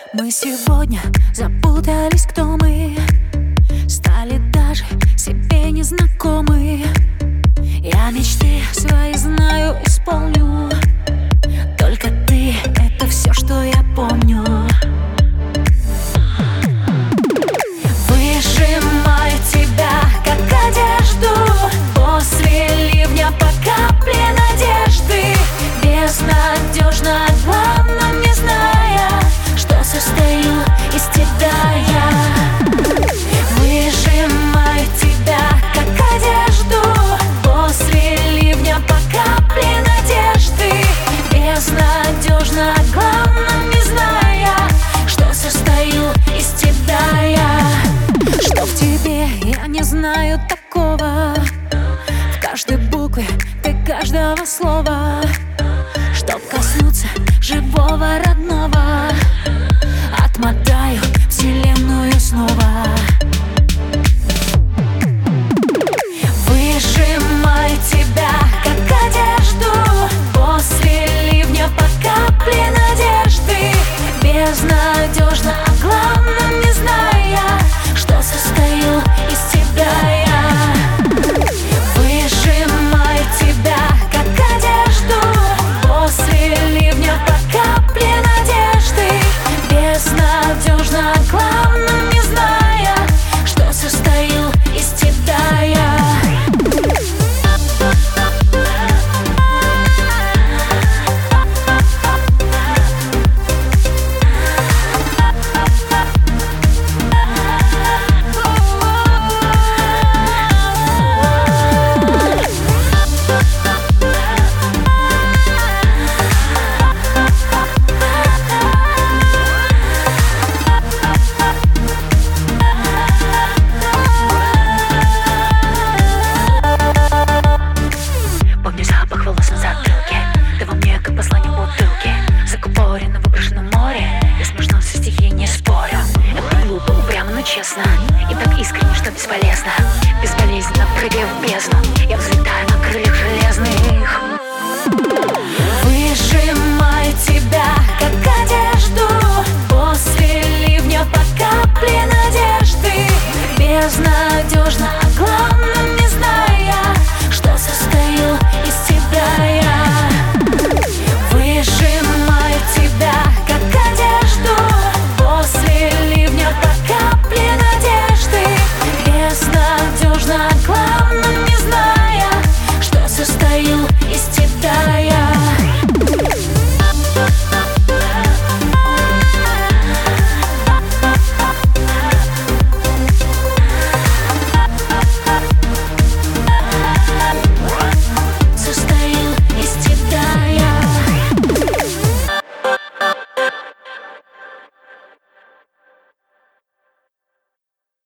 Мы сегодня запутались, кто мы. Стали даже себе незнакомы. Я мечты свои знаю, исполню. Только ты — это все, что я помню. Выжимаю тебя, как одежду, после ливня по капле надежды. Безнадежно, главном не зная, что состою из тебя я. Выжимаю тебя, как одежду, после ливня по капле надежды. Безнадежно, главном не зная, что состою из тебя я. Что в тебе я не знаю такого, в каждой букве ты каждого слова. Чтоб коснуться живого родного, отмотаю